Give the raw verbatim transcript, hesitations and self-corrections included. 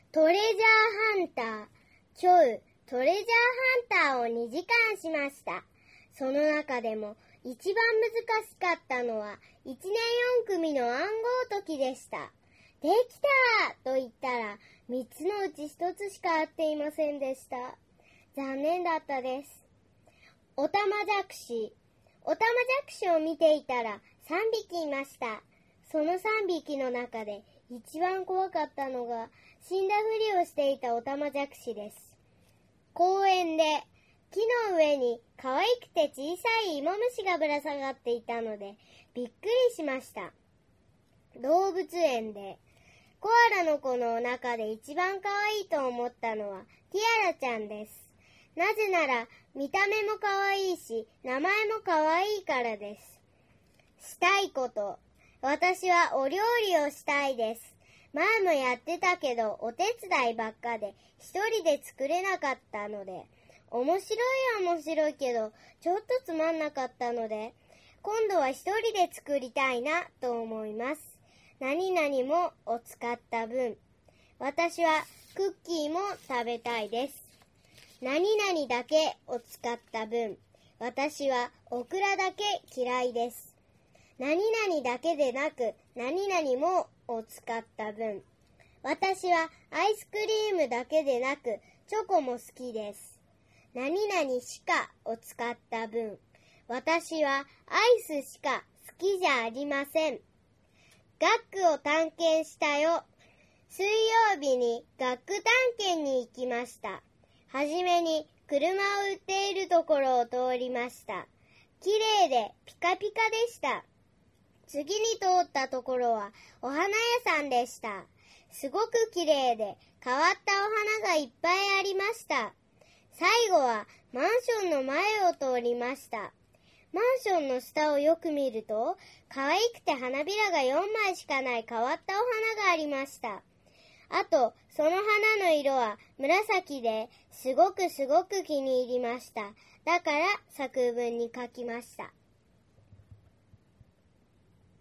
トレジャーハンター。今日、トレジャーハンターをにじかんしました。その中でも一番難しかったのはいちねんよんくみの暗号解きでした。できたと言ったらみっつのうちひとつしか合っていませんでした。残念だったです。オタマジャクシ。オタマジャクシを見ていたらさんびきいました。そのさんびきの中で一番怖かったのが死んだふりをしていたオタマジャクシです。公園で木の上に可愛くて小さい芋虫がぶら下がっていたのでびっくりしました。動物園でコアラの子の中で一番可愛いと思ったのはティアラちゃんです。なぜなら見た目も可愛いし名前も可愛いからです。したいこと。私はお料理をしたいです。前もやってたけどお手伝いばっかで一人で作れなかったので、面白いは面白いけどちょっとつまんなかったので、今度は一人で作りたいなと思います。何々もを使った分、私はクッキーも食べたいです。何々だけを使った分、私はオクラだけ嫌いです。何々だけでなく何々もを使った分、私はアイスクリームだけでなくチョコも好きです。何々しかを使った分、私はアイスしか好きじゃありません。学区を探検したよ。水曜日に学区探検に行きました。はじめに車を売っているところを通りました。きれいでピカピカでした。次に通ったところはお花屋さんでした。すごくきれいで変わったお花がいっぱいありました。最後はマンションの前を通りました。マンションの下をよく見ると、可愛くて花びらがよんまいしかない変わったお花がありました。あと、その花の色は紫ですごくすごく気に入りました。だから作文に書きました。